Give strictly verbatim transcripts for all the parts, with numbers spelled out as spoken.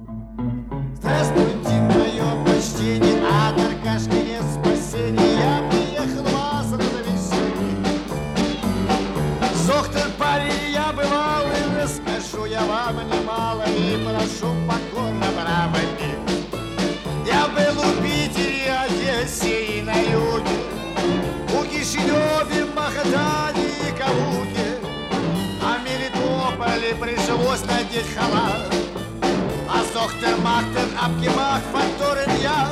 Здравствуйте, мое почтение, от Аркашки нет спасения. Я приехал вас навестить. Доктор, парень, я бывал, и расскажу я вам немало, и прошу покорно бравами. Я был у Питере, Одессе и на юге, у Кишиневе, Махатане и Калуге, а в Мелитополе пришлось надеть халат. А доктор Махтен, Абгемах, факторен я.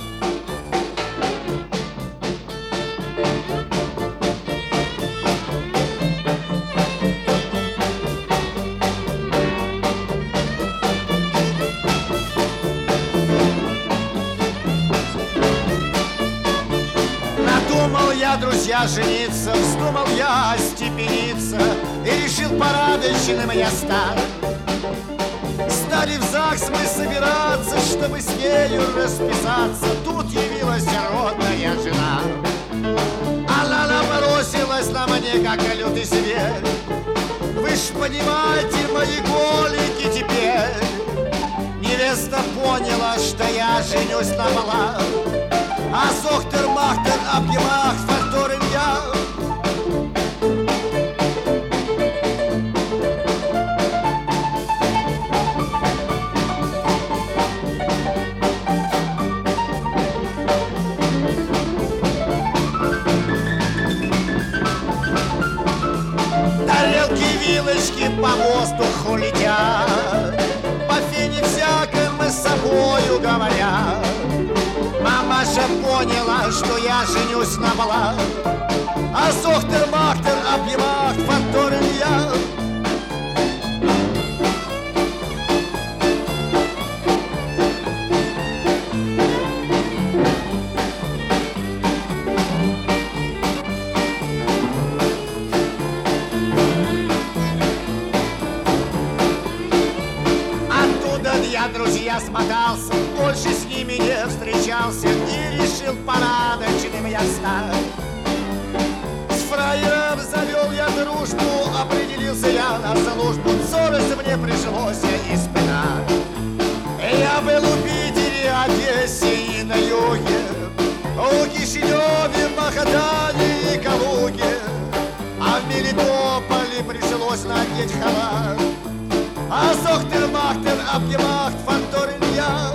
Надумал я, друзья, жениться, вздумал я остепениться и решил порядочным я стать. Стали в ЗАГС мы собираться, чтобы с нею расписаться. Тут явилась родная жена. Она набросилась на мне, как лютый зверь. Вы ж понимаете, мои голики теперь. Невеста поняла, что я женюсь на мала, а доктор Махтен, Абгемах, факторен я. Вилочки по воздуху летят, по фене всяком мы с собою говорят. Мамаша поняла, что я женюсь на бала, а доктор Махтен, Абгемах, факторен я. Я, друзья, смотался, больше с ними не встречался и решил порядочным я стать. С фраером завел я дружбу, определился я на службу, совесть мне пришлось испытать. Я был у Питере, Одессе и на юге, у Кишиневе, Махатане и Калуге, а в Мелитополе пришлось надеть халат. А доктор Махтен, Абгемах, факторен я.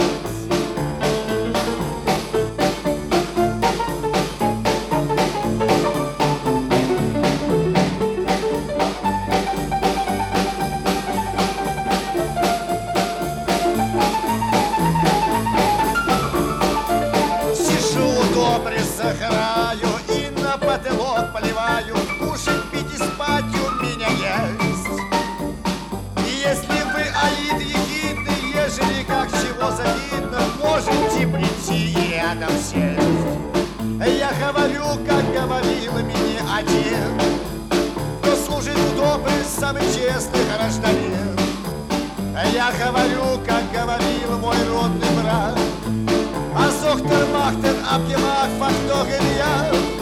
Сижу добре загораю и на потолок поливаю. Кушать, пить и спать у меня есть. Если вы, Аид, ехидны, ежели как чего завидно, можете прийти и рядом сесть. Я говорю, как говорил мне один, кто служит в добрый, самый честный гражданин. Я говорю, как говорил мой родный брат, а доктор Махтен, Абгемах, факторен я.